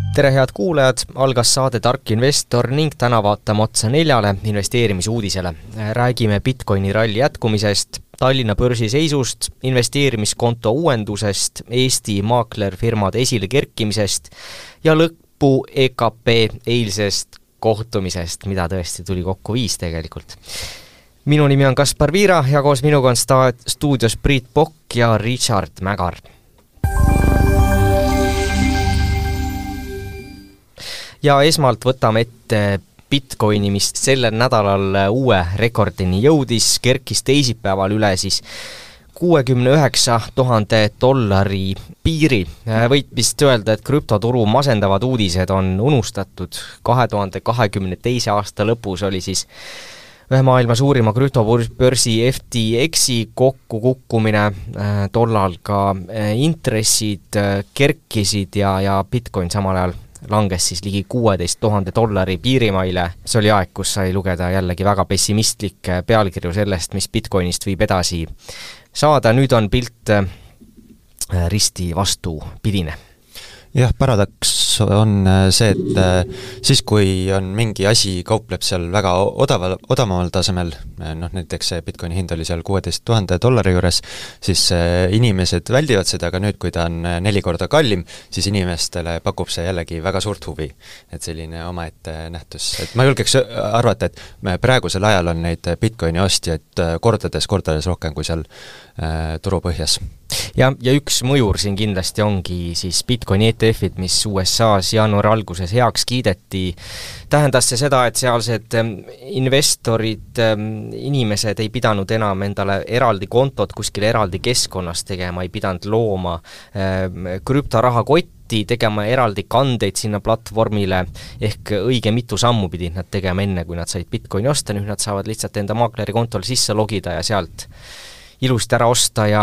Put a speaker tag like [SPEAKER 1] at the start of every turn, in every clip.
[SPEAKER 1] Tere head kuulajad, algas saade Tark Investor ning täna vaatame otsa 4 investeerimisuudisele. Räägime Bitcoini ralli jätkumisest, Tallinna börsi seisust, investeerimiskonto uuendusest, Eesti maaklerfirmade esile kerkimisest ja lõppu EKP eilsest kohtumisest, mida tõesti tuli kokku 5 tegelikult. Minu nimi on Kaspar Viira ja koos minuga on stuudios Priit Pokk ja Richard Mägar. Ja esmalt võtame ette Bitcoini, mis sellel nädalal uue rekordini jõudis, kerkis teisipäeval üle siis $69,000 piiri. Võib vist öelda, et krüptoturu masendavad uudised on unustatud. 2022. aasta lõpus oli siis ühe maailma suurima krüptobörsi FTX-i kokkukukkumine, tollal ka intressid kerkisid ja Bitcoin samal ajal langes siis ligi $16,000 piirimaile. See oli aeg, kus sai lugeda jällegi väga pessimistlik pealkirju sellest, mis Bitcoinist võib edasi saada. Nüüd on pilt risti vastupidine.
[SPEAKER 2] Jah, paradoks on see, et siis kui on mingi asi kaupleb seal väga odavamal tasemel, näiteks see Bitcoini hind oli seal $16,000 juures, siis inimesed väldivad seda, aga nüüd, kui ta on 4 korda kallim, siis inimestele pakub see jällegi väga suurt huvi. Et selline omaette nähtus. Et ma julgeks arvata, et praegusel ajal on neid Bitcoini ostjaid kordades rohkem kui seal turupõhjas.
[SPEAKER 1] Ja üks mõjur siin kindlasti ongi siis Bitcoini ETF-id, mis USA-s jaanuari alguses heaks kiideti. Tähendas see seda, et sealsed investorid, inimesed ei pidanud enam endale eraldi kontot kuskil eraldi keskkonnas tegema, ei pidanud looma krüptoraha kotti, tegema eraldi kandeid sinna platvormile, ehk õige mitu sammu pidid nad tegema enne, kui nad said Bitcoini osta. Nüüd nad saavad lihtsalt enda maakleri kontole sisse logida ja sealt ilusti ära osta ja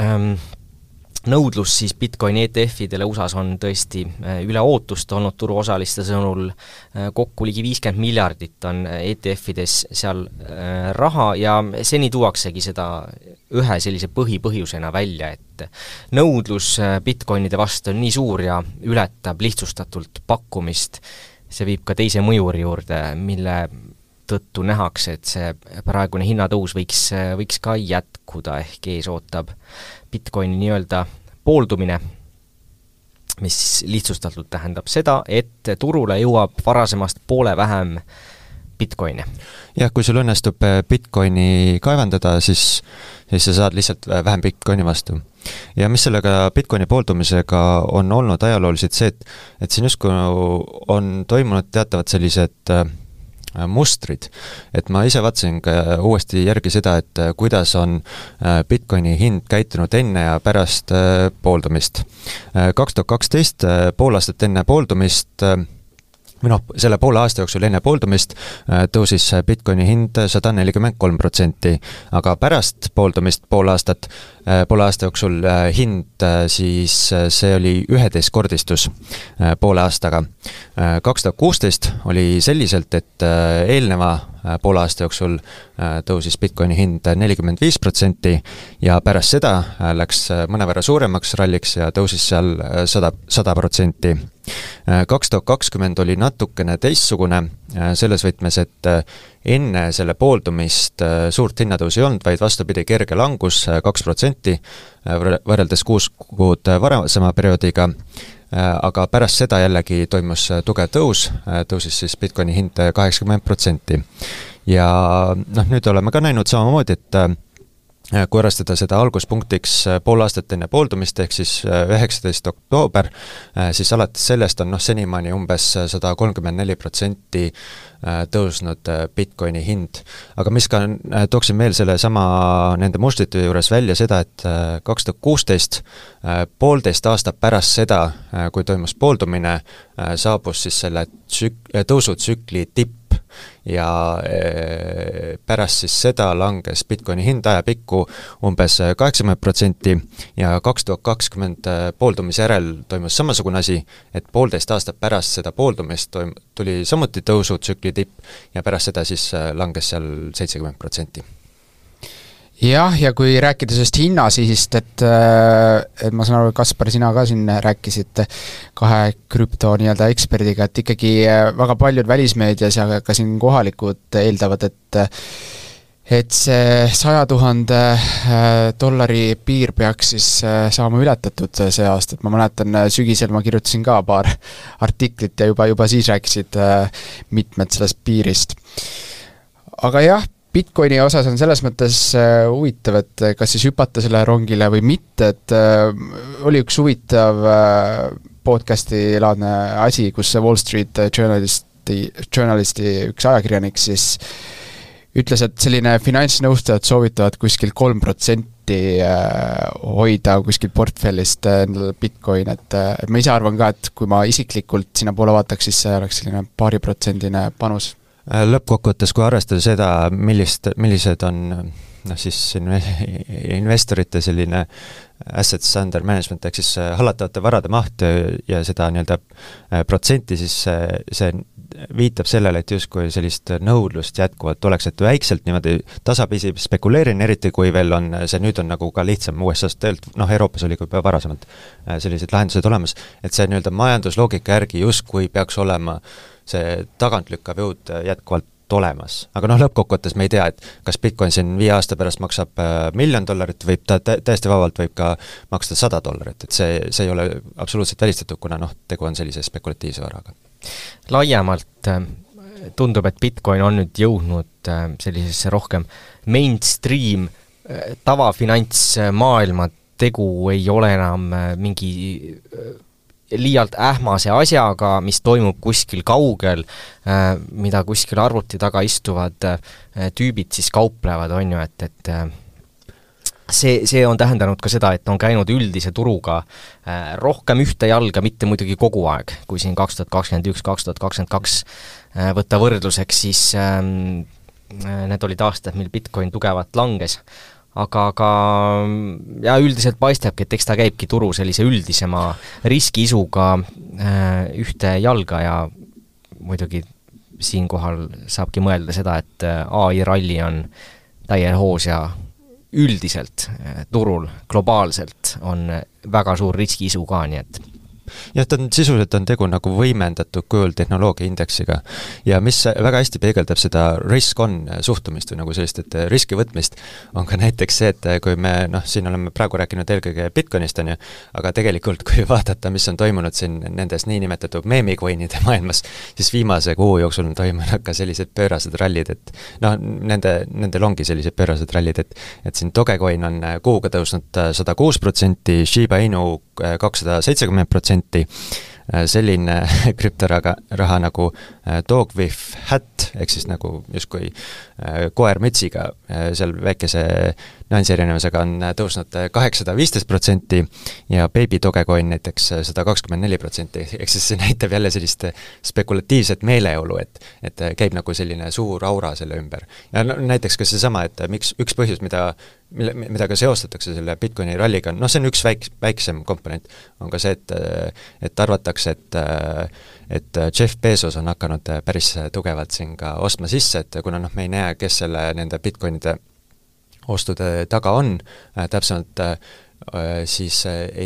[SPEAKER 1] nõudlus siis Bitcoini ETF-idele USAs on tõesti üle ootust olnud turuosaliste sõnul. Kokku ligi 50 miljardit on ETF-ides seal raha ja seni tuuaksegi seda ühe sellise põhjusena välja, et nõudlus Bitcoinide vastu on nii suur ja ületab lihtsustatult pakkumist. See viib ka teise mõjuri juurde, mille tõttu nähakse, et see praegune hinnatõus võiks ka jätkuda, ehk ees ootab Bitcoini nii-öelda pooldumine, mis lihtsustatult tähendab seda, et turule jõuab varasemast poole vähem Bitcoine.
[SPEAKER 2] Jah, kui sul õnnestub Bitcoini kaevandada, siis sa saad lihtsalt vähem Bitcoini vastu. Ja mis sellega Bitcoini pooldumisega on olnud ajalooliselt see, et siin justkui on toimunud teatavad sellised mustrid. Et ma ise vaatasin uuesti järgi seda, et kuidas on Bitcoini hind käitunud enne ja pärast pooldumist. 2012 pool aastat enne pooldumist, selle poole aasta jooksul enne pooldumist tõusis Bitcoini hind 143%, aga pärast pooldumist poole aasta jooksul hind siis see oli 11-kordistus poole aastaga. 2016 oli selliselt, et eelneva poole aasta jooksul tõusis Bitcoini hind 45% ja pärast seda läks mõnevõrra suuremaks ralliks ja tõusis seal 100%. 2020 oli natukene teistsugune selles võtmes, et enne selle pooldumist suurt hinnatõusu ei olnud, vaid vastupidi kerge langus 2% võrreldes 6 kuud varasema perioodiga, aga pärast seda jällegi toimus tugev tõusis siis Bitcoini hind 80%. Ja nüüd oleme ka näinud samamoodi, et kui arvestada seda alguspunktiks pool aastat enne pooldumist, ehk siis 19. oktoober, siis alates sellest on senimaani umbes 134% tõusnud Bitcoini hind. Aga mis ka tooksin veel selle sama nende mustrite juures välja seda, et 2016 poolteist aastat pärast seda, kui toimus pooldumine, saabus siis selle tõusutsükli tipp ja pärast siis seda langes Bitcoini hind ajapikku umbes 80% ja 2020 pooldumise järel toimus samasugune asi, et poolteist aastat pärast seda pooldumist tuli samuti tõusutsükli tipp ja pärast seda siis langes seal 70%.
[SPEAKER 3] Jah, ja kui rääkida sellest hinnasihist, et ma saan aru, Kaspar, sina ka siin rääkisid kahe krüpto nii-öelda eksperdiga, et ikkagi väga paljud välismeedias ja ka siin kohalikud eeldavad, et see $100,000 piir peaks siis saama ületatud see aasta, et ma mäletan, sügisel ma kirjutasin ka paar artiklit ja juba siis rääkisid mitmed sellest piirist. Aga jah, Bitcoini osas on selles mõttes huvitav, et kas siis hüpata selle rongile või mitte, et oli üks huvitav podcasti laadne asi, kus Wall Street Journalisti üks ajakirjanik siis ütles, et selline finantsnõustajad soovitavad kuskil 3% hoida kuskil portfellist Bitcoin, et ma ise arvan ka, et kui ma isiklikult sinna poole vaataks, siis see oleks selline 2% panus.
[SPEAKER 2] Lõppkokkuvõttes, kui arvestada seda, millised on siis investorite selline assets under management, ehk siis hallatavate varade maht ja seda nii-öelda protsenti, siis see viitab sellele, et justkui sellist nõudlust jätkuvalt oleks, et väikselt niimoodi tasapisi spekuleerin, eriti kui veel on, see nüüd on nagu ka lihtsam USA-st töölt, Euroopas oli juba varasemalt sellised lahendused olemas, et see nii-öelda majandusloogika järgi justkui peaks olema see tagantlükkav jõud jätkuvalt olemas. Aga lõppkokkuvõttes me ei tea, et kas Bitcoin siin 5 aasta pärast maksab $1 miljon, võib ta täiesti vabalt võib ka maksta $100, et see ei ole absoluutselt välistatud, kuna tegu on sellise spekulatiivse varaga.
[SPEAKER 1] Laiemalt tundub, et Bitcoin on nüüd jõudnud sellisesse rohkem mainstream tavafinantsmaailma, tegu ei ole enam mingi liialt ähmase asjaga, mis toimub kuskil kaugel, mida kuskil arvuti taga istuvad tüübid siis kauplevad, on ju, et see on tähendanud ka seda, et on käinud üldise turuga rohkem ühte jalga, mitte muidugi kogu aeg, kui siin 2021-2022 võtta võrdluseks, siis need olid aastad, mil Bitcoin tugevalt langes. Aga ja üldiselt paistabki, et eks ta käibki turu sellise üldisema riskiisuga ühte jalga ja muidugi siinkohal saabki mõelda seda, et AI ralli on täiel hoos ja üldiselt turul globaalselt on väga suur riskiisu ka, nii et
[SPEAKER 2] jah, sisuliselt on tegu nagu võimendatud kujul tehnoloogia indeksiga ja mis väga hästi peegeldab seda risk-on suhtumist või nagu sellist, et riski võtmist on ka näiteks see, et kui me siin oleme praegu rääkinud eelkõige Bitcoinist, on ju, aga tegelikult kui vaadata, mis on toimunud siin nendes niinimetatud meemikoinide maailmas, siis viimase kuu jooksul on toimunud ka sellised pöörased rallid, et nendel ongi sellised pöörased rallid, et siin Dogecoin on kuuga tõusnud 106%, Shiba Inu 270%, selline krüptoraha nagu dog with hat, ehk siis nagu justkui koer mütsiga, seal väikese nüansiriinevusega on tõusnud 815% ja Baby Dogecoin näiteks 124%, ehk siis see näitab jälle sellist spekulatiivset meeleolu, et käib nagu selline suur aura selle ümber. Ja näiteks ka seesama, et miks üks põhjus, mida ka seostatakse selle Bitcoini ralliga, see on üks väiksem komponent, on ka see, et arvatakse, et Jeff Bezos on hakanud päris tugevalt siin ka ostma sisse, et kuna me ei näe, kes selle nende Bitcoinide ostude taga on, täpsemalt siis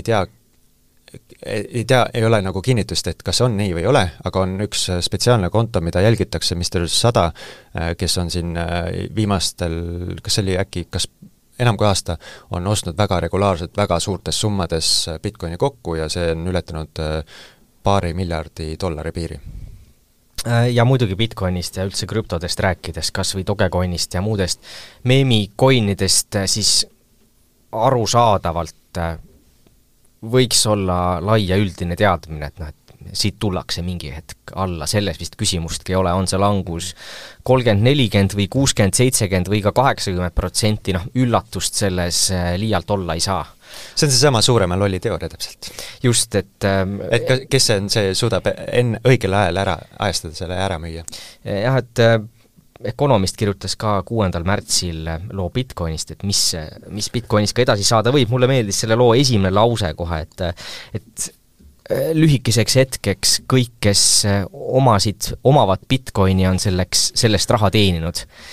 [SPEAKER 2] ei ole nagu kinnitust, et kas on nii või ei ole, aga on üks spetsiaalne konto, mida jälgitakse, Mr. 100, kes on siin viimastel, kas oli äkki, kas enam kui aasta, on ostnud väga regulaarselt, väga suurtes summades Bitcoini kokku ja see on ületanud $2 miljardi piiri.
[SPEAKER 1] Ja muidugi Bitcoinist ja üldse krüptodest rääkides, kas või Dogecoinist ja muudest meemikoinidest, siis arusaadavalt võiks olla laia üldine teadmine, et siit tullakse mingi hetk alla, selles vist küsimustki ei ole, on see langus 30, 40 või 60, 70 või ka 80%, üllatust selles liialt olla ei saa.
[SPEAKER 2] See on seesama suurema lolli teooria täpselt.
[SPEAKER 1] Just, et
[SPEAKER 2] kes see suudab õigel ajal ajastada selle ära müüa?
[SPEAKER 1] Jah, et Economist kirjutas ka 6. märtsil loo Bitcoinist, et mis Bitcoinist ka edasi saada võib. Mulle meeldis selle loo esimene lause kohe, et lühikeseks hetkeks kõik, kes omavad Bitcoini, on sellest raha teeninud.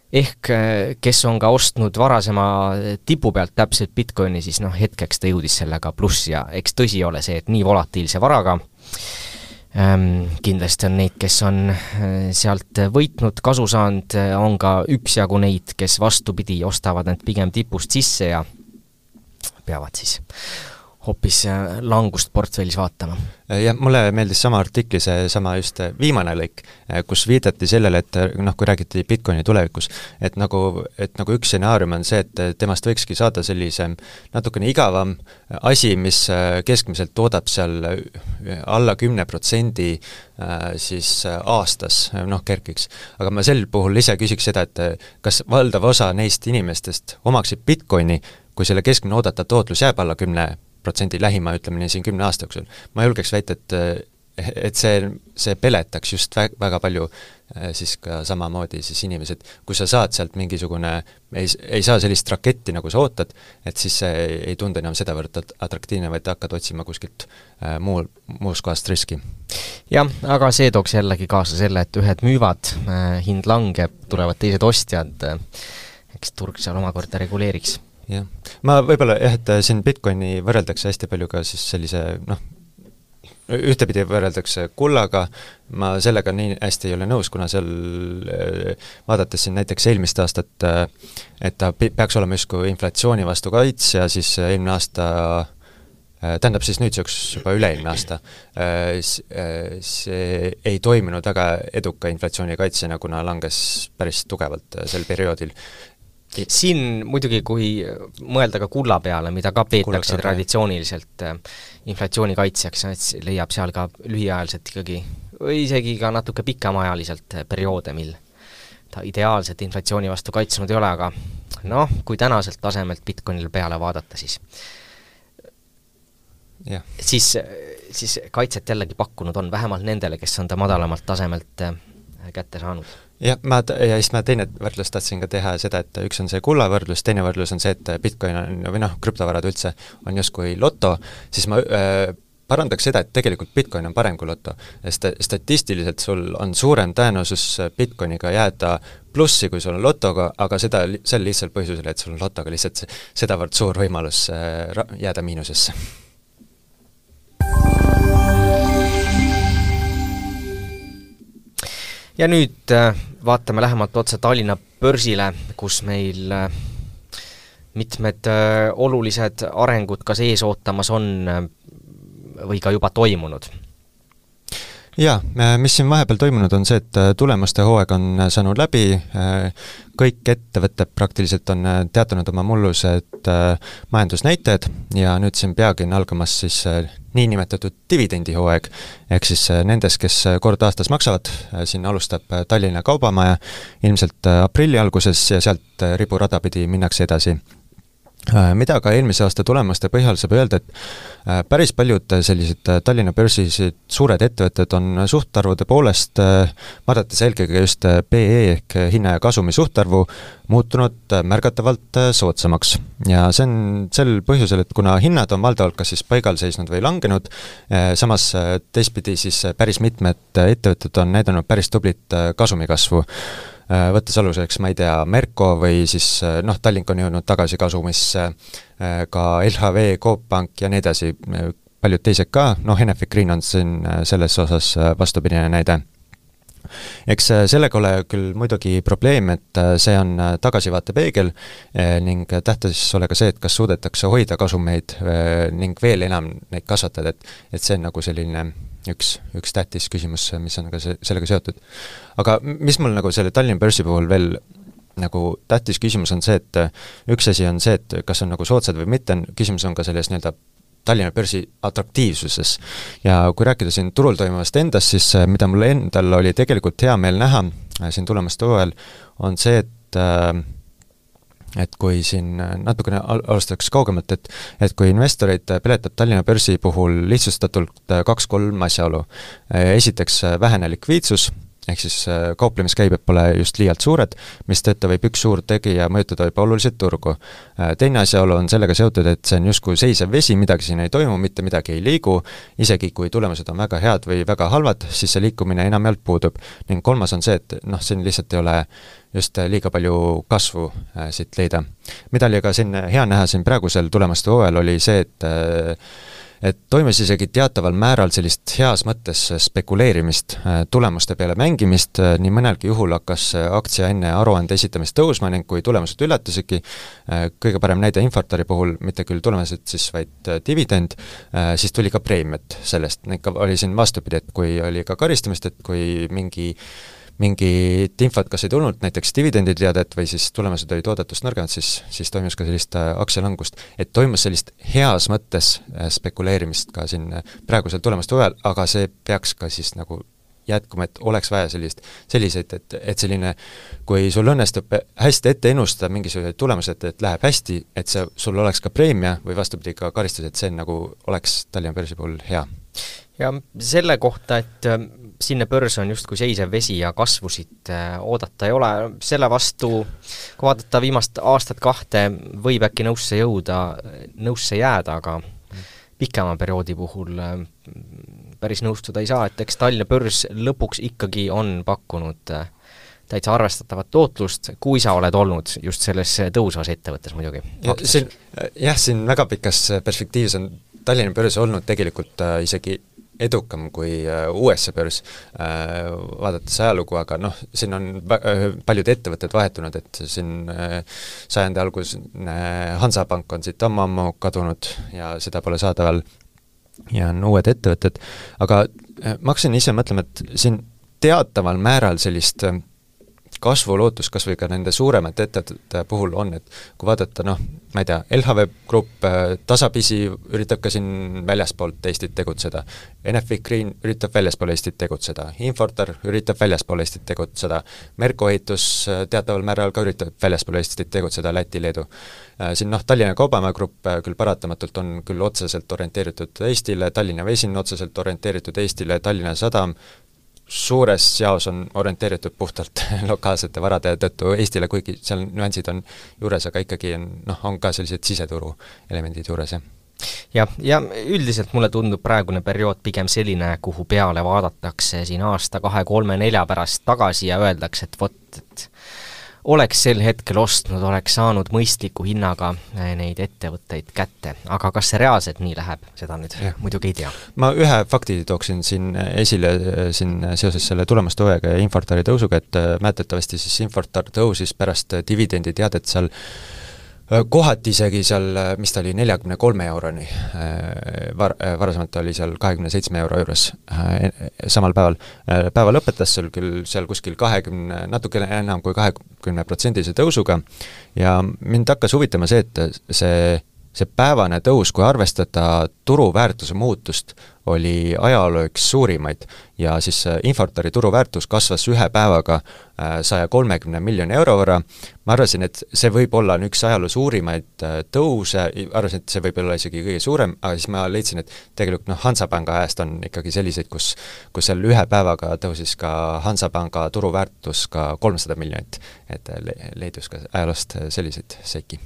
[SPEAKER 1] ehk kes on ka ostnud varasema tipu pealt täpselt Bitcoini, siis hetkeks ta jõudis sellega plussi ja eks tõsi ole see, et nii volatiilse varaga kindlasti on neid, kes on sealt võitnud, kasu saanud, on ka üksjagu neid, kes vastupidi, ostavad need pigem tipust sisse ja peavad siis hoopis langust portfellis vaatama.
[SPEAKER 2] Ja mulle meeldis sama artikli, see sama just viimane lõik, kus viidati sellele, et kui räägiti Bitcoini tulevikus, et nagu üks stsenaarium on see, et temast võikski saada sellise natukene igavam asi, mis keskmiselt toodab seal alla 10% siis aastas, kerkiks. Aga ma sel puhul ise küsiks seda, et kas valdav osa neist inimestest omaksid Bitcoini, kui selle keskmine oodatav tootlus jääb alla 10% lähima, ütleme nii siin 10 aasta jooksul. Ma julgeks väita, et see peletaks just väga palju siis ka samamoodi siis inimesed, kui sa saad sealt mingisugune, ei saa sellist raketti, nagu sa ootad, et siis see ei tundu enam sedavõrd atraktiivne, vaid hakkad otsima kuskilt muus kohast riski.
[SPEAKER 1] Jah, aga see tooks jällegi kaasa selle, et ühed müüvad, hind langeb, tulevad teised ostjad, eks turg seal omakorda reguleeriks.
[SPEAKER 2] Jah. Ma võib-olla et siin Bitcoini võrreldakse hästi palju ka siis sellise, ühtepidi võrreldakse kullaga, ma sellega nii hästi ei ole nõus, kuna seal vaadates siin näiteks eelmist aastat, et ta peaks olema justkui inflatsiooni vastu kaits ja siis eelmine aasta, tähendab siis nüüdseks juba üle-eelmine aasta, see ei toiminud väga eduka inflatsiooni kaitsena, kuna langes päris tugevalt sel perioodil.
[SPEAKER 1] Siin muidugi, kui mõelda ka kulla peale, mida ka peetakse traditsiooniliselt inflatsiooni kaitsjaks, leiab seal ka lühiajaliselt ikkagi, või isegi ka natuke pikemaajaliselt perioode, mil ta ideaalselt inflatsiooni vastu kaitsnud ei ole, aga kui tänaselt tasemelt Bitcoinile peale vaadata, siis kaitset jällegi pakkunud on vähemalt nendele, kes on ta madalamalt tasemelt kätte saanud.
[SPEAKER 2] Ja siis ma teine võrdlus tahtsin ka teha seda, et üks on see kulla võrdlus, teine võrdlus on see, et Bitcoin on, või krüptovarad üldse on justkui loto, siis ma parandaks seda, et tegelikult Bitcoin on parem kui loto. Statistiliselt sul on suurem tõenäosus Bitcoiniga jääda plussi, kui sul on lotoga, aga seda sel lihtsalt põhjusel, et sul on lotoga lihtsalt sedavõrd suur võimalus jääda miinusesse.
[SPEAKER 1] Ja nüüd vaatame lähemalt otsa Tallinna börsile, kus meil mitmed olulised arengud kas ees ootamas on või ka juba toimunud.
[SPEAKER 2] Jaa, mis siin vahepeal toimunud on see, et tulemuste hooaeg on saanud läbi, kõik ettevõtted praktiliselt on teatanud oma mullused majandusnäitajad ja nüüd siin peagi on algamas siis niinimetatud dividendihooaeg, ehk siis nendes, kes kord aastas maksavad, siin alustab Tallinna Kaubamaja ilmselt aprilli alguses ja sealt riburada pidi minnakse edasi. Mida ka eelmise aasta tulemuste põhjal saab öelda, et päris paljud sellised Tallinna börsisid suured ettevõtted on suhtarvude poolest, vaadates eelkõige just PE ehk hinna ja kasumi suhtarvu, muutunud märgatavalt soodsamaks. Ja see on sel põhjusel, et kuna hinnad on valdavalt kas siis paigal seisnud või langenud, samas teistpidi siis päris mitmed ettevõtted on näidanud päris tublit kasumikasvu. Võttes aluseks, ma ei tea, Merko või siis Tallink on jõudnud tagasi kasumisse, ka LHV, Coop Pank ja nii edasi, paljud teised ka, Enefit Green on siin selles osas vastupidine näide. Eks sellega ole küll muidugi probleem, et see on tagasivaatepeegel ning tähtis ole ka see, et kas suudetakse hoida kasumeid ning veel enam neid kasvatada, et see on nagu selline üks tähtis küsimus, mis on ka sellega seotud. Aga mis mul nagu selle Tallinna börsi puhul veel nagu tähtis küsimus on see, et üks asi on see, et kas on nagu soodsad või mitte, küsimus on ka selles nii-öelda Tallinna börsi atraktiivsuses. Ja kui rääkida siin turul toimuvast endast, siis mida mul endal oli tegelikult hea meel näha siin tulemast hooajal, on see, et kui siin natukene alustaks kaugemalt, et kui investoreid peletab Tallinna börsi puhul lihtsustatult 2-3 asjaolu. Esiteks vähene likviidsus, ehk siis kauplemiskäibed pole just liialt suured, mistõttu võib üks suur tegija mõjutada juba oluliselt turgu. Teine asjaolu on sellega seotud, et see on justkui seisev vesi, midagi siin ei toimu, mitte midagi ei liigu, isegi kui tulemused on väga head või väga halvad, siis see liikumine enamjaolt puudub. Ning kolmas on see, et siin lihtsalt ei ole just liiga palju kasvu siit leida. Mida oli aga siin hea näha siin praegusel tulemuste hooajal oli see, et toimus isegi teataval määral sellist heas mõttes spekuleerimist, tulemuste peale mängimist, nii mõnelgi juhul hakkas aktsia enne aruande esitamist tõusma ning kui tulemused üllatusigi, kõige parem näide Infortari puhul, mitte küll tulemused siis, vaid dividend, siis tuli ka preemiat sellest, ikka oli siin vastupidi, et kui oli ka karistamist, et kui mingit infot kas ei tulnud, näiteks dividenditeadet või siis tulemused olid oodatust nõrgemad, siis toimus ka sellist aktsialangust. Et toimus sellist heas mõttes spekuleerimist ka siin praegusel tulemuste hooajal, aga see peaks ka siis nagu jätkuma, et oleks vaja selliseid, et selline, kui sul õnnestub hästi ette ennustada mingisugused tulemused, et läheb hästi, et sul oleks ka preemia või vastupidi ka karistus, et see nagu oleks Tallinna börsi puhul hea.
[SPEAKER 1] Ja selle kohta, et sinna börs on justkui seisev vesi ja kasvusid oodata ei ole, selle vastu, kui vaadata viimast aastat kahte, võib äkki nõusse jääda, aga pikema perioodi puhul päris nõustuda ei saa, et eks Tallinna börs lõpuks ikkagi on pakkunud täitsa arvestatavat tootlust, kui sa oled olnud just selles tõusvas ettevõttes muidugi.
[SPEAKER 2] Siin väga pikas perspektiivis on Tallinna börs olnud tegelikult isegi edukam kui USA börs, vaadates ajalugu, aga siin on paljud ettevõtted vahetunud, et siin sajandi algus Hansapank on siit ammu kadunud ja seda pole saadaval ja on uued ettevõtted, aga ma hakkasin ise mõtlema, et siin teataval määral sellist kasvulootus kas või ka nende suuremate ettevõtete puhul on, et kui vaadata, ma ei tea, LHV Grupp tasapisi üritab ka siin väljaspoolt Eestit tegutseda, Enefit Green üritab väljaspool Eestit tegutseda, Infortar üritab väljaspool Eestit tegutseda, Merko Ehitus teataval määral ka üritab väljaspool Eestit tegutseda, Läti, Leedu. Siin Tallinna Kaubamäe Grupp küll paratamatult on küll otseselt orienteeritud Eestile, Tallinna Vesin otseselt orienteeritud Eestile, Tallinna Sadam suures jaos on orienteeritud puhtalt lokaalsete varade tõttu Eestile, kuigi seal nüansid on juures, aga ikkagi on ka sellised siseturu elemendid juures, jah.
[SPEAKER 1] Ja üldiselt mulle tundub praegune periood pigem selline, kuhu peale vaadatakse siin aasta, 2, 3, 4 pärast tagasi ja öeldakse, et oleks sel hetkel ostnud, oleks saanud mõistliku hinnaga neid ettevõtteid kätte. Aga kas see reaalselt nii läheb, seda nüüd muidugi ei tea.
[SPEAKER 2] Ma ühe fakti tooksin siin esile seoses selle tulemuste hooajaga ja Infortari tõusuga, et mäletatavasti siis Infortar tõusis pärast dividendi teadet seal kohati isegi seal, mis ta oli, 43 euroni, varasemalt oli seal 27 euro juures samal päeval. Päeva lõpetas seal kuskil 20, natukene enam kui 20% tõusuga ja mind hakkas huvitama see, et see päevane tõus, kui arvestada turuväärtuse muutust, oli ajaloo üks suurimaid ja siis Infortari turuväärtus kasvas ühe päevaga 130 miljoni euro võrra. Ma arvasin, et see võib olla üks ajaloo suurimaid tõuse, arvasin, et see võib olla isegi kõige suurem, aga siis ma leidsin, et tegelikult Hansapanga ajast on ikkagi selliseid, kus seal ühe päevaga tõusis ka Hansapanga turuväärtus ka 300 miljonit, et leidus ka ajaloost selliseid seiki.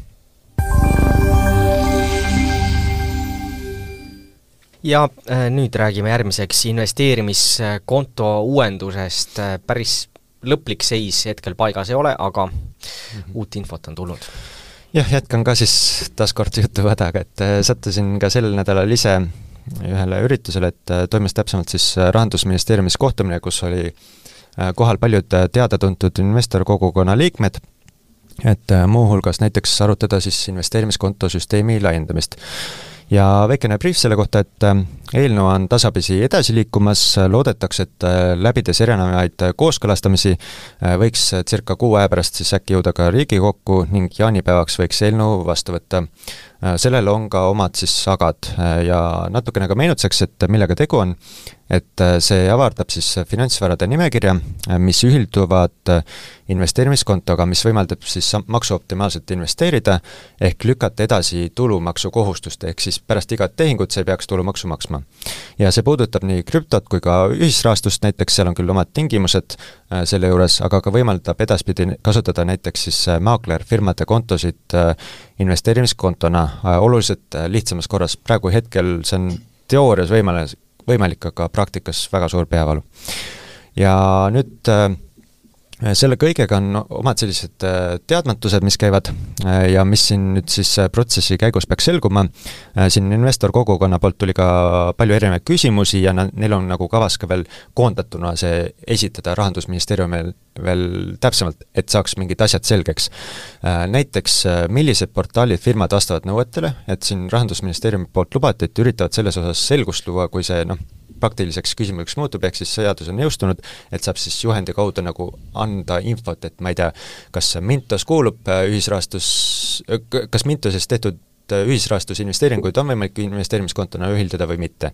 [SPEAKER 1] Ja nüüd räägime järgmiseks investeerimiskonto uuendusest. Päris lõplik seis hetkel paigas ei ole, aga uut infot on tulnud.
[SPEAKER 2] Jah, jätkan ka siis taaskord jutuvadaga, et sattusin ka sel nädalal ise ühele üritusele, et toimus täpsemalt siis Rahandusministeeriumis kohtumine, kus oli kohal paljud teada-tuntud investorkogukonna liikmed, et muuhulgas näiteks arutada siis investeerimiskonto süsteemi laiendamist. Ja väikene brief selle kohta, et eelnõu on tasapisi edasi liikumas, loodetakse, et läbides erinevaid kooskõlastamisi võiks circa 6 aja pärast siis äkki jõuda ka Riigikokku ning jaanipäevaks võiks eelnõu vastu võtta. sellel on ka omad siis sagad ja natukene ka meenutuseks, et millega tegu on, et see avardab siis finantsvarade nimekirja, mis ühilduvad investeerimiskontoga, mis võimaldab siis maksuoptimaalselt investeerida ehk lükata edasi tulumaksukohustust, ehk siis pärast igat tehingut sa ei peaks tulumaksu maksma. Ja see puudutab nii krüptot kui ka ühisrahastust, näiteks seal on küll omad tingimused selle juures, aga ka võimaldab edaspidi kasutada näiteks siis maaklerfirmade kontosid investeerimiskontona oluliselt lihtsamas korras. Praegu hetkel see on teoorias võimalik, aga praktikas väga suur peavalu. Ja nüüd selle kõigega on omad sellised teadmatused, mis käivad ja mis siin nüüd siis protsessi käigus peaks selguma. Siin investor kogukonna poolt tuli ka palju erinevaid küsimusi ja neil on nagu kavas ka veel koondatuna see esitada Rahandusministeeriumil veel täpsemalt, et saaks mingid asjad selgeks. Näiteks, millised portaalid firmad vastavad nõuetele, et siin Rahandusministeeriumi poolt lubati, et üritavad selles osas selgust luua, kui see praktiliseks küsimuseks muutub, ehk siis seadus on jõustunud, et saab siis juhendi kaudu nagu anda infot, et ma ei tea, kas Mintos kuulub kas Mintoses tehtud ühisrahastusinvesteeringuid on võimalik investeerimiskontona ühildada või mitte.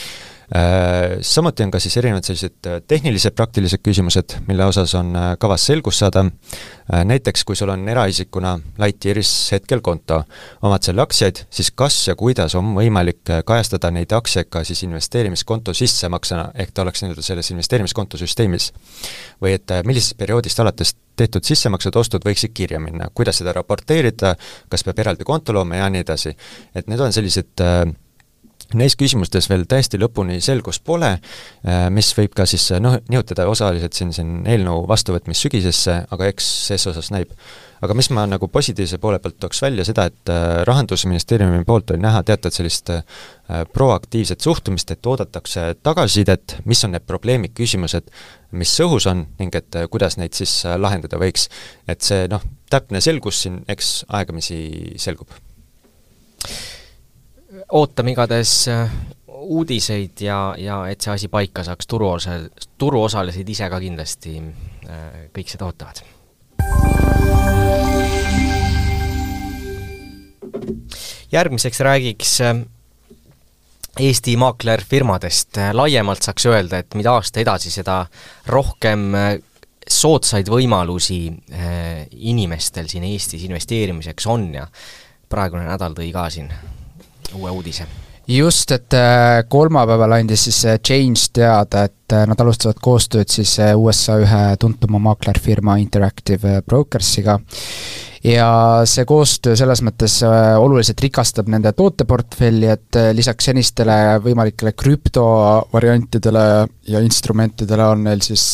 [SPEAKER 2] Samuti on ka siis erinevad sellised tehnilised praktilised küsimused, mille osas on kavas selgus saada. Näiteks, kui sul on eraisikuna Lightyearis hetkel konto, omad selle aktsiaid, siis kas ja kuidas on võimalik kajastada neid aktsiaid ka siis investeerimiskonto sissemaksena, ehk ta oleks nii-öelda selles investeerimiskonto süsteemis. Või et millisest perioodist alates tehtud sissemaksed ostud võiksid kirja minna, kuidas seda raporteerida, kas peab eraldi konto looma ja nii edasi. Et need on sellised neis küsimustes veel täiesti lõpuni selgus pole, mis võib ka siis nihutada osaliselt siin eelnõu vastuvõtmist sügisesse, aga eks ses osas näib. Aga mis ma nagu positiivse poole pealt tooks välja seda, et Rahandusministeeriumi poolt oli näha teatud sellist proaktiivset suhtumist, et oodatakse tagasisidet, mis on need probleemid, küsimused, mis õhus on ning et kuidas neid siis lahendada võiks. Et see täpne selgus siin, eks aegamisi selgub.
[SPEAKER 1] Ootame igades uudiseid ja et see asi paika saaks, turuosalised ise ka kindlasti kõik seda ootavad. Järgmiseks räägiks Eesti maaklerfirmadest. Laiemalt saaks öelda, et mida aasta edasi, seda rohkem soodsaid võimalusi inimestel siin Eestis investeerimiseks on ja praegune nädal tõi ka siin uue uudise.
[SPEAKER 3] Just, et kolmapäeval andis siis Change teada, et nad alustavad koostööd siis USA ühe tuntuma maaklerfirma Interactive Brokersiga ja see koostöö selles mõttes oluliselt rikastab nende tooteportfelli, et lisaks senistele võimalikele krüptovariantidele ja instrumentidele on neil siis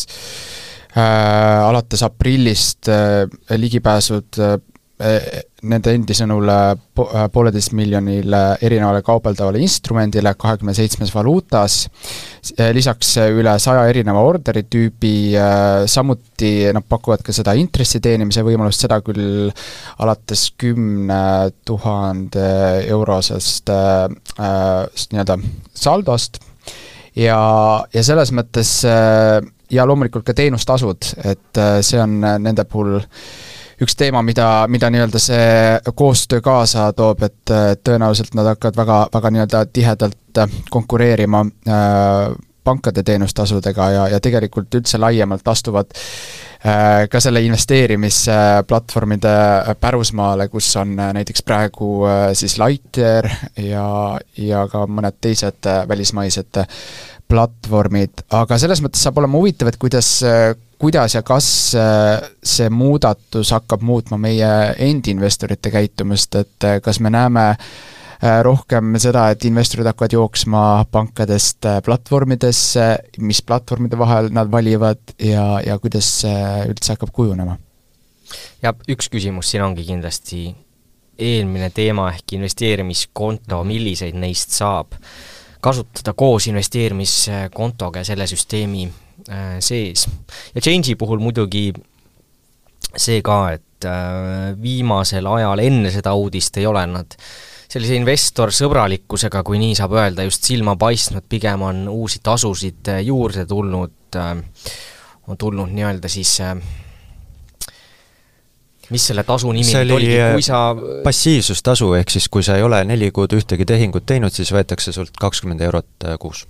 [SPEAKER 3] alates aprillist ligipääsud nende endi sõnul 1,5 miljonile erinevale kaubeldavale instrumendile 27 valuutas, lisaks üle 100 erineva orderitüübi, samuti nad pakuvad ka seda intressi teenimise võimalust, seda küll alates 10 000 eurosest nii-öelda saldost ja selles mõttes ja loomulikult ka teenustasud, et see on nende puhul üks teema, mida nii-öelda see koostöö kaasa toob, et tõenäoliselt nad hakkavad väga nii-öelda tihedalt konkureerima pankade teenustasudega ja tegelikult üldse laiemalt astuvad ka selle investeerimisplatvormide pärusmaale, kus on näiteks praegu siis Lightyear ja ka mõned teised välismaised platvormid, aga selles mõttes saab olema huvitav, et kuidas ja kas see muudatus hakkab muutma meie endi investorite käitumist, et kas me näeme rohkem seda, et investorid hakkavad jooksma pankadest platvormidesse, mis platvormide vahel nad valivad ja kuidas see üldse hakkab kujunema?
[SPEAKER 1] Ja üks küsimus siin ongi kindlasti eelmine teema ehk investeerimiskonto, milliseid neist saab kasutada koos investeerimiskontoga ja selle süsteemi sees. Ja Change'i puhul muidugi see ka, et viimasel ajal enne seda uudist ei ole nad sellise investorsõbralikkusega, kui nii saab öelda, just silma paistnud, pigem on uusi tasusid juurde tulnud, on tulnud nii-öelda siis mis selle tasu nimi
[SPEAKER 2] see
[SPEAKER 1] oligi, kui sa
[SPEAKER 2] passiivsustasu, ehk siis kui sa ei ole 4 kuud ühtegi tehingut teinud, siis võetakse sult 20 eurot kuus.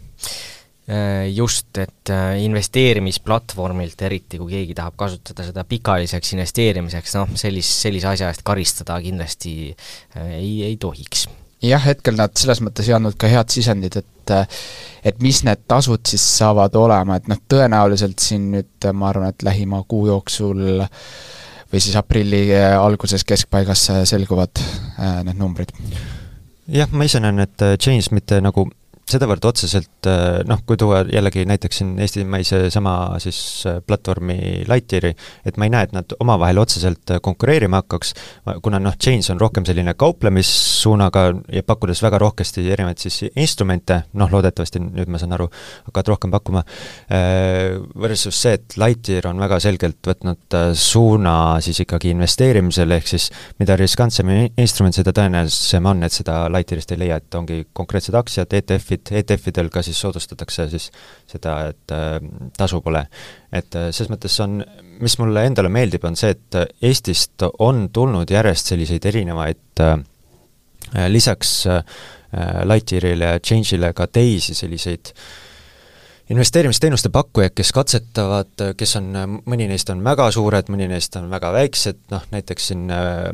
[SPEAKER 1] Just, et investeerimisplatvormilt, eriti kui keegi tahab kasutada seda pikaajaliseks investeerimiseks, noh, sellise asja eest karistada kindlasti ei tohiks.
[SPEAKER 3] Jah, hetkel nad selles mõttes ei andnud ka head sisendid, et mis need tasud siis saavad olema, et noh, tõenäoliselt siin nüüd ma arvan, et lähima kuu jooksul või siis aprilli alguses keskpaigas selguvad need numbrid.
[SPEAKER 2] Jah, ma ise näen, et Change mitte nagu sedavõrd otseselt, noh, kui tuua jällegi näiteks siin eestimaise sama siis platvormi Lightyeari, et ma ei näe, et nad omavahel otseselt konkureerima hakkaks, kuna noh, Change on rohkem selline kauplemissuunaga ja pakkudes väga rohkesti erinevaid siis instrumente, noh, loodetavasti nüüd ma saan aru, hakkavad rohkem pakkuma, versus see, et Lightyear on väga selgelt võtnud suuna siis ikkagi investeerimisele, ehk siis mida riskantsem instrument, seda tõenäolisem on, et seda Lightyearist ei leia, et ongi konkreetsed aktsiad, ETF-idel ka siis soodustatakse siis seda, et tasu pole. Et selles mõttes on, mis mulle endale meeldib, on see, et Eestist on tulnud järjest selliseid erinevaid lisaks Lightyearile ja Change'ile ka teisi selliseid investeerimisteenuste pakkujaid, kes katsetavad, kes on, mõni neist on väga suured, mõni neist on väga väiksed, noh näiteks siin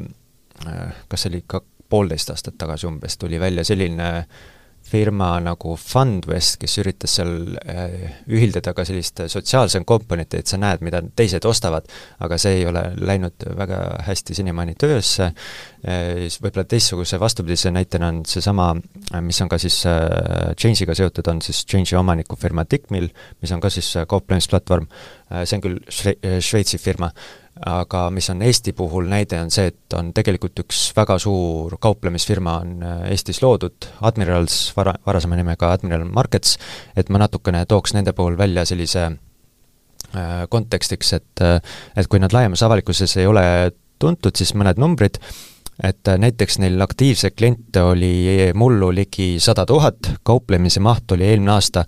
[SPEAKER 2] kas oli ka 1,5 aastat tagasi umbes tuli välja selline firma nagu Fundvest, kes üritas seal ühildada ka sellist sotsiaalsem komponenti, et sa näed, mida teised ostavad, aga see ei ole läinud väga hästi sinimaani töösse. Võib-olla teistsuguse vastupidise näitena on seesama, mis on ka siis Change'iga seotud, on siis Change'i omanikufirma Tickmill, mis on ka siis kauplemisplatvorm, see on küll Šveitsi firma, aga mis on Eesti puhul näide, on see, et on tegelikult üks väga suur kauplemisfirma on Eestis loodud, Admirals, varasema nimega Admiral Markets, et ma natukene tooks nende puhul välja sellise kontekstiks, et kui nad laiemas avalikkuses ei ole tuntud, siis mõned numbrid, et näiteks neil aktiivse kliente oli mullu ligi 100 000, kauplemise maht oli eelmine aasta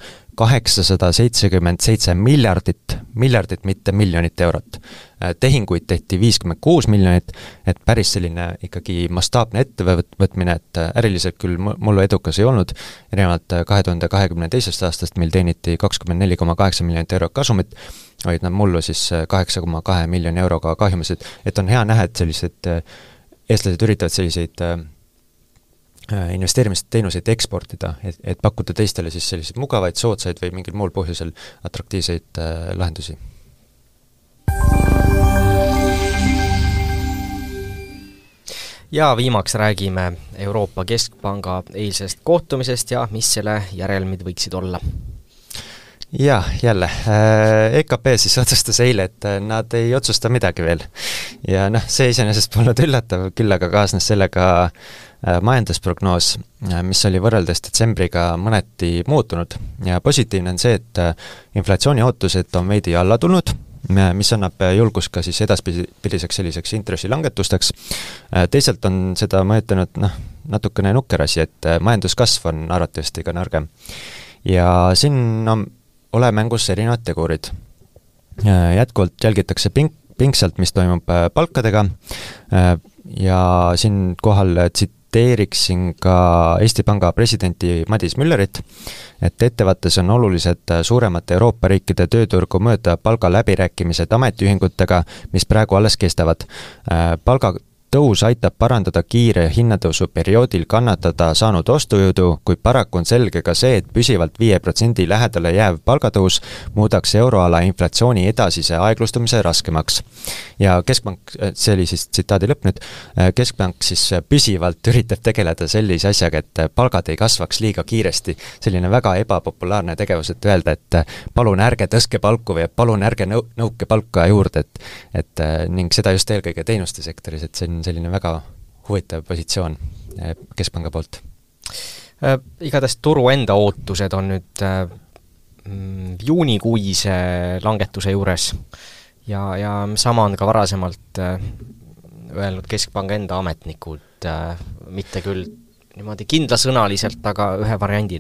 [SPEAKER 2] 877 miljardit, mitte miljonit eurot. Tehinguid tehti 56 miljonit, et päris selline ikkagi mastaapne ettevõtmine, et äriliselt küll mullu edukas ei olnud, erinevalt 2022. aastast meil teeniti 24,8 miljonit eurot kasumit, olid nad mullu siis 8,2 miljoni euroga kahjumisid, et on hea näha, et sellised eestlased üritavad selliseid investeerimisteenuseid eksportida, et pakkuda teistele siis selliseid mugavaid, soodsaid või mingil muul põhjusel atraktiivseid lahendusi.
[SPEAKER 1] Ja viimaks räägime Euroopa Keskpanga eilsest kohtumisest ja mis selle järelmid võiksid olla.
[SPEAKER 2] Jah, jälle, EKP siis otsustas eile, et nad ei otsusta midagi veel. Ja noh, see iseenesest polnud üllatav, küll aga kaasnes sellega majandusprognoos, mis oli võrreldes detsembriga mõneti muutunud. Ja positiivne on see, et inflatsiooni ootused on veidi alla tulnud, mis annab julgust ka siis edaspidiseks selliseks intressilangetusteks. Teisalt on seda mõjutanud natukene nukkerasi, et majanduskasv on arvatavasti ka nõrgem. Ja siin on ole mängus erinevad tegurid. Jätkuvalt jälgitakse pingsalt, mis toimub palkadega ja siin kohal tsiteeriksin ka Eesti Panga presidenti Madis Müllerit, et ettevõttes on olulised suuremate Euroopa riikide tööturgu mõjuta palga läbirääkimised ametiühingutega, mis praegu alles kestavad. Palga tõus aitab parandada kiire hinnatõusu perioodil kannatada saanud ostujõudu, kuid paraku on selge ka see, et püsivalt 5% lähedale jääv palgatõus muudaks euroala inflatsiooni edasise aeglustumise raskemaks. Ja Keskpank, see oli siis tsitaadi lõpp nüüd, Keskpank siis püsivalt üritab tegeleda sellise asjaga, et palgad ei kasvaks liiga kiiresti. Selline väga ebapopulaarne tegevus, et öelda, et palun ärge tõske palku või palun ärge nõuke palka juurde, et ning seda just eelkõige teenuste sektoris, et see on selline väga huvitav positsioon Keskpanga poolt.
[SPEAKER 1] Igatahes turu enda ootused on nüüd juunikuise langetuse juures ja sama on ka varasemalt öelnud Keskpanga enda ametnikud, mitte küll niimoodi kindlasõnaliselt, aga ühe variandina.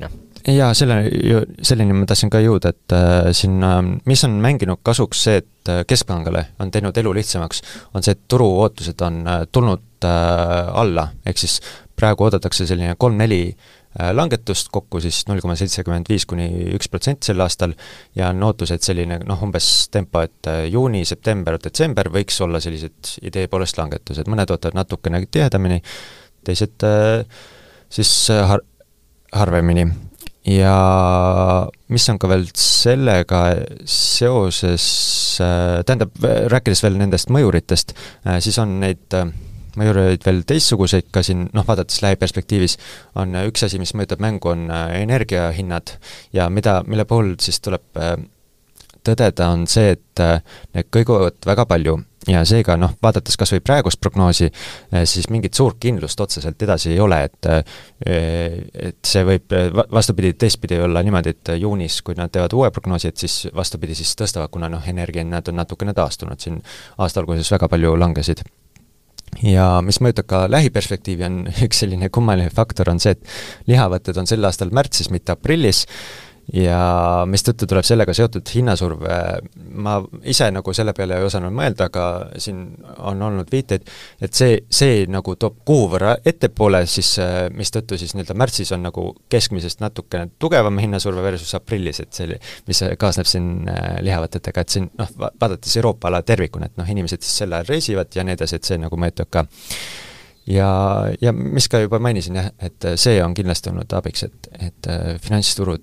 [SPEAKER 2] jaa, selleni ma tahtsin ka jõuda, et siin, mis on mänginud kasuks see, et keskpangale on teinud elu lihtsamaks, on see, et turu ootused on tulnud alla, ehk siis praegu oodatakse selline 3-4 langetust kokku siis 0,75 kuni 1% sel aastal ja on ootused selline umbes tempo, et juuni, september, detsember võiks olla sellised idee poolest langetused, mõned ootavad natukene tihedamini, teised siis harvemini. Ja mis on ka veel sellega seoses, tähendab, rääkides veel nendest mõjuritest, siis on neid mõjureid veel teistsuguseid ka siin, vaadates lähiperspektiivis, on üks asi, mis mõjutab mängu, on energiahinnad ja mille puhul siis tuleb tõdeda, on see, et need kõiguvad väga palju ja seega vaadates kas või praegust prognoosi, siis mingit suurt kindlust otseselt edasi ei ole, et see võib vastupidi, teistpidi olla niimoodi, et juunis, kui nad teevad uue prognoosi, et siis vastupidi siis tõstavad, kuna energiahinnad on natukene taastunud, siin aasta alguses väga palju langesid. Ja mis mõjutab ka lähiperspektiivi, on üks selline kummaline faktor, on see, et lihavõtted on sel aastal märtsis, mitte aprillis, ja mistõttu tuleb sellega seotud hinnasurve. Ma ise selle peale ei osanud mõelda, aga siin on olnud viiteid, et see toob kuu võrra ettepoole, siis mistõttu siis märtsis on keskmisest natukene tugevam hinnasurve versus aprillis, et see, mis kaasneb siin lihavõtetega, et siin vaadates Euroopa ala tervikuna, et inimesed siis sel ajal reisivad ja nii edasi, et see mõjutab ka. Ja mis ka juba mainisin, jah, et see on kindlasti olnud abiks, et finantsturud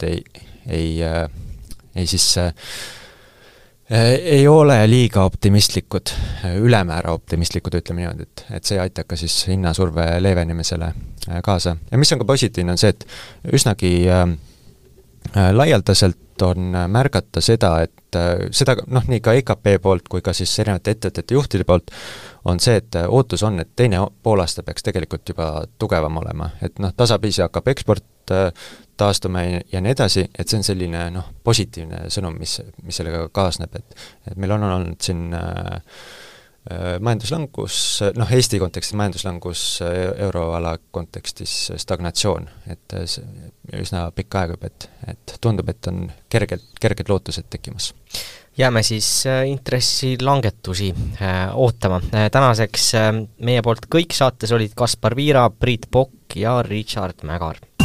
[SPEAKER 2] ei ole liiga optimistlikud, ülemäära optimistlikud, ütleme niimoodi, et see aitab ka siis hinnasurve leevenemisele kaasa. Ja mis on ka positiivne, on see, et üsnagi laialdaselt on märgata seda, et seda nii ka EKP poolt kui ka siis erinevate ettevõtete juhtide poolt on see, et ootus on, et teine poolaasta peaks tegelikult juba tugevam olema, et tasapisi hakkab eksport taastuma ja nii edasi, et see on selline positiivne sõnum, mis sellega kaasneb, et meil on olnud siin majanduslangus, Eesti kontekstis majanduslangus, euroala kontekstis stagnatsioon, et üsna pikka aega juba, et tundub, et on kerged lootused tekkimas.
[SPEAKER 1] Jääme siis intressilangetusi ootama. Tänaseks meie poolt kõik, saates olid Kaspar Viira, Priit Pokk ja Richard Mägar.